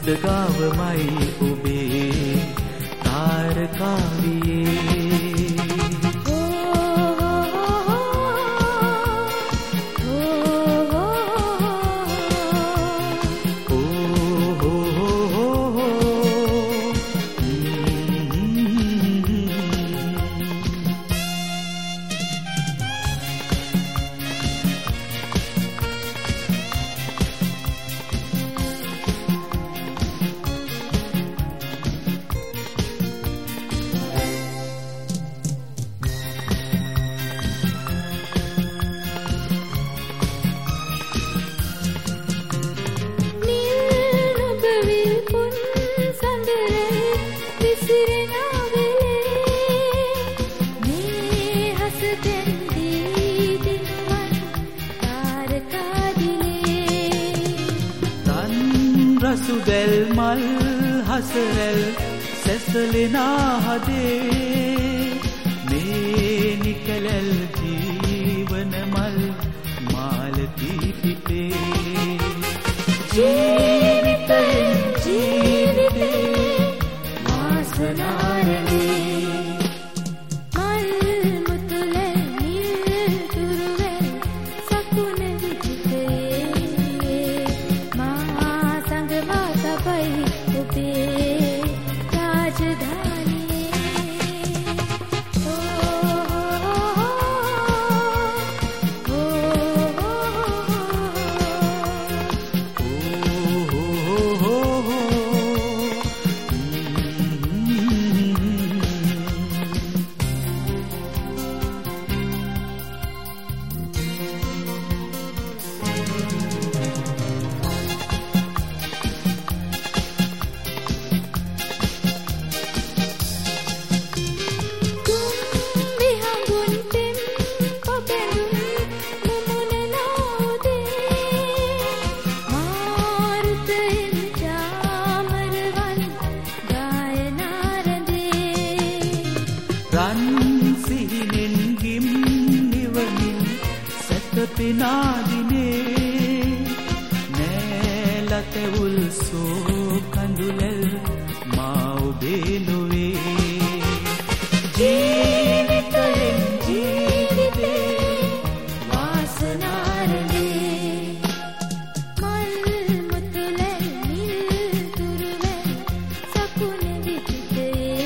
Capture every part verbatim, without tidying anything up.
ගාවමයි ඔබේ තාරකාවියේ රසුදැල් මල් හසරැල් සැසලෙනා හදේ මේ නිකලල් ජීවන මල් මාලතී පිටේ ජීවිතයෙන් ජීවිතේ වාසනාරණේ රන් සිහිනෙන් ගිම් නිවමින් සැතපෙනාදිනේ නෑලතැවුල් සෝ කඳුලැල් මා ඔබේ නොවේ ජීවිතයෙන් ජීවිතේ වාසනාරණේ මල් මුතුලැල් නිල් තුරුලැල් සකුණ විදිතේ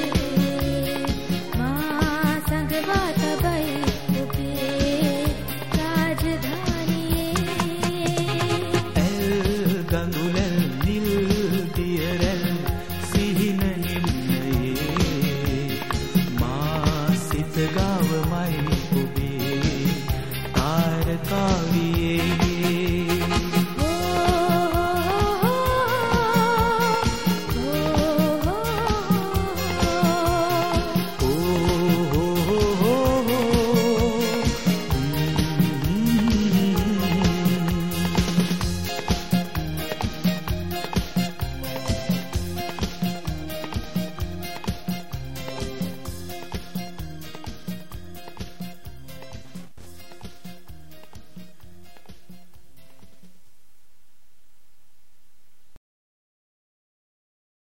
ගඟුලැල් නිල් දියරැල් සිහින නිම්නයේ මා සිත ගාවමයි ඔබේ තාරකාවියේ